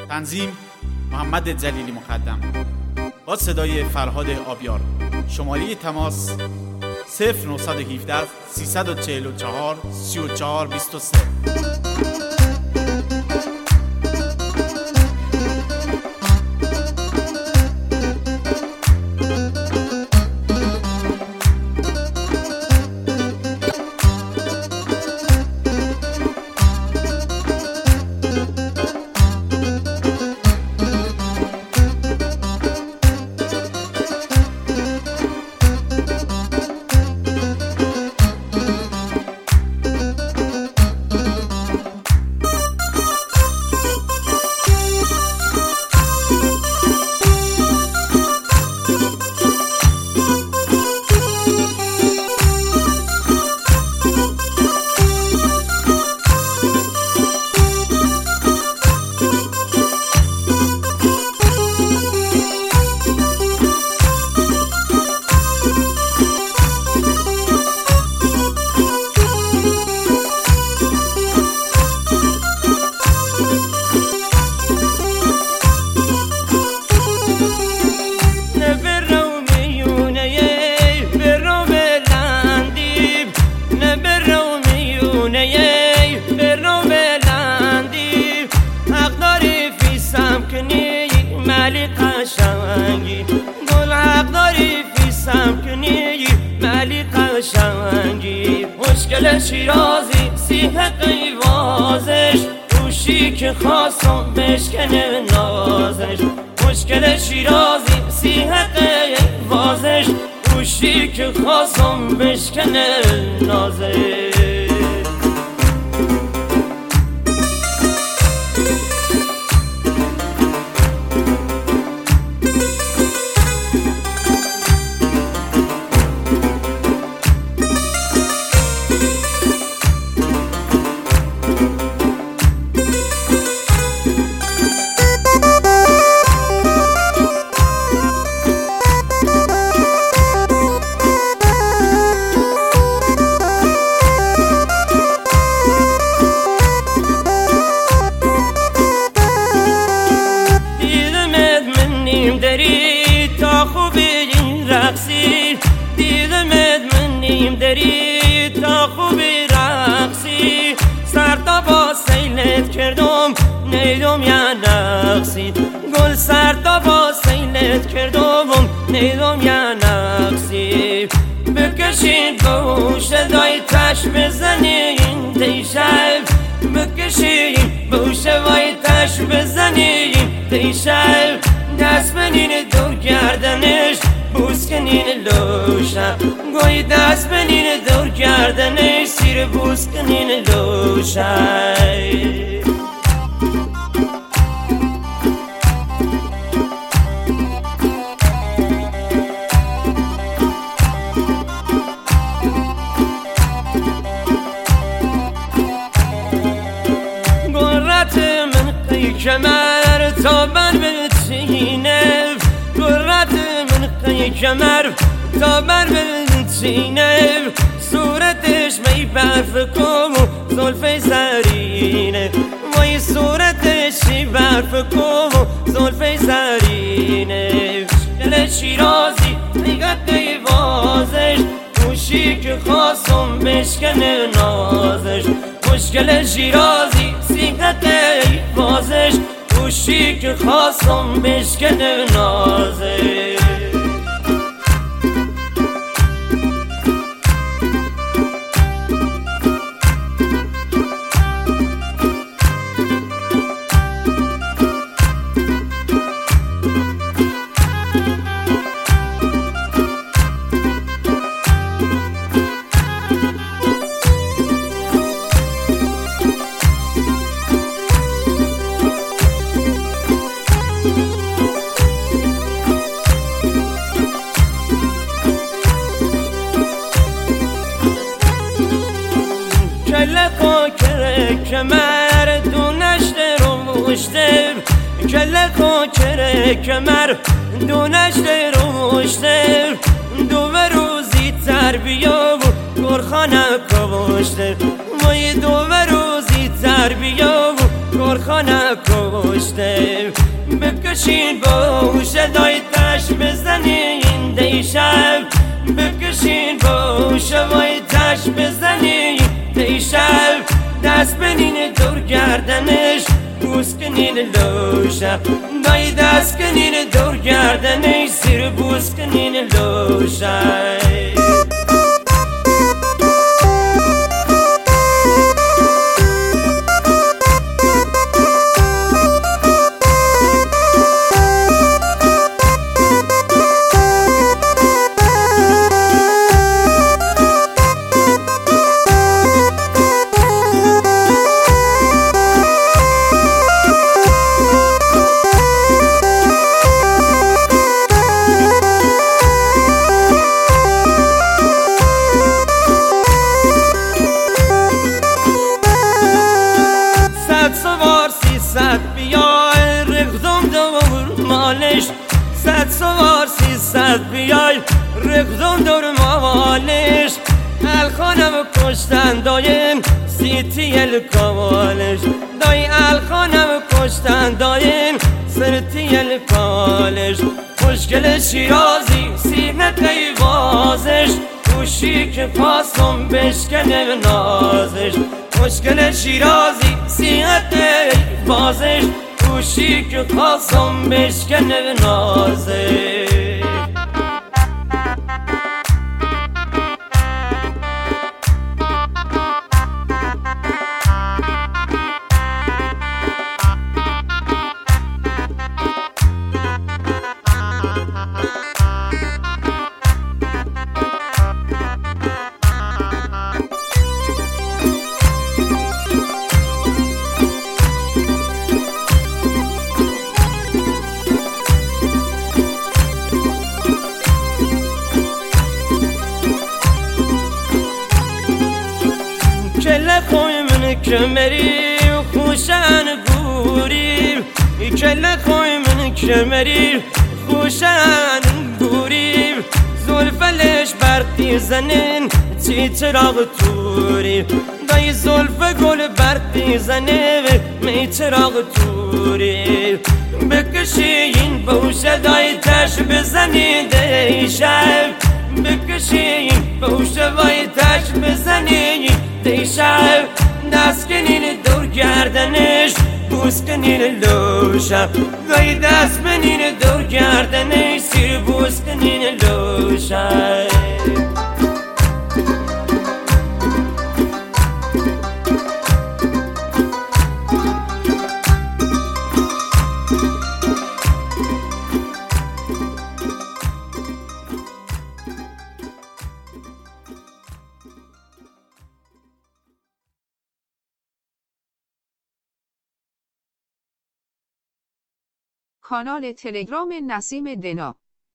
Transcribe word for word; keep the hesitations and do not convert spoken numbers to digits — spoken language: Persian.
تنظیم محمد جلیلی مقدم با صدای فرهاد آبیار. شماره تماس صفر نه یک هفت سه چهار چهار سه چهار دو سه. گل حق داری فیسم کنی ملی قشنگی مشکل شیرازی سیه قیوازش روشی که خواستم بشکنه نازش مشکل شیرازی سیه قیوازش روشی که خواستم بشکنه نازش. دری تا خوبی رقصی دیدمت من نیم دری تا خوبی رقصی سر تا با سیلت کردم نیدم یا نقصی گل سر تا با سیلت کردم نیدم یا نقصی بکشین بوش دای تش بزنین دیشب بکشین بوش وای تش بزنین دیشب دست بنین دور گردنش بوس کنین لوشم گوی دست بنین دور گردنش سیر بوس کنین لوشم. گرت من قی کمر تا بر بتینه گرت من قی کمر تا بر بتینه صورتش می برف کم و زلف زرینه وای صورتش می برف کم و زلف زرینه دل شیرازی میگد دیوازش موشی که خواستم بشکنه نازش مشکل شیرازی سیغت بازش گوشی که خواستم بشکنه نازش. کله خاکر کمر دونش رو مشته کله خاکر کمر دونش رو مشته دو روزی تربیه و گرخانه کاشته وای دو روزی تربیه و کارخانه کشته بکشین با صدای تش بزنین دیشب بکشین با شوای تش بزنین دیشب دست بنین دور گردنش بوس کنین لوشه دای دست کنین دور گردنش زیر بوس کنین لوشه صد بیای رقدم دور مالش صد سوار سیصد بیای رقدم دور مالش الخانم کشتن دایم سیتی الکالش دای الخانم کشتن دایم سرتی الکالش خوشگل شیرازی سیمت قیوازش گوشی که پاسم بشکنه نازش خوشگل شیرازی سیمت بازش گوشی که خواستم بشکنه نازش کله خوی من کمری خوشن گوری کله خوی من کمری خوشن گوری زلفلش برقی زنین چی چراغ توری دای زلف گل برقی زنه می چراغ توری بکشین بوشه دای تش بزنی دیشب بکشین بوشه وای تش بزنی دیشب دست کنین دور گردنش بوس کنین لوشه گاهی دست بنین دور گردنش سیر بوس کنین لوشه کانال تلگرام نسیم دنا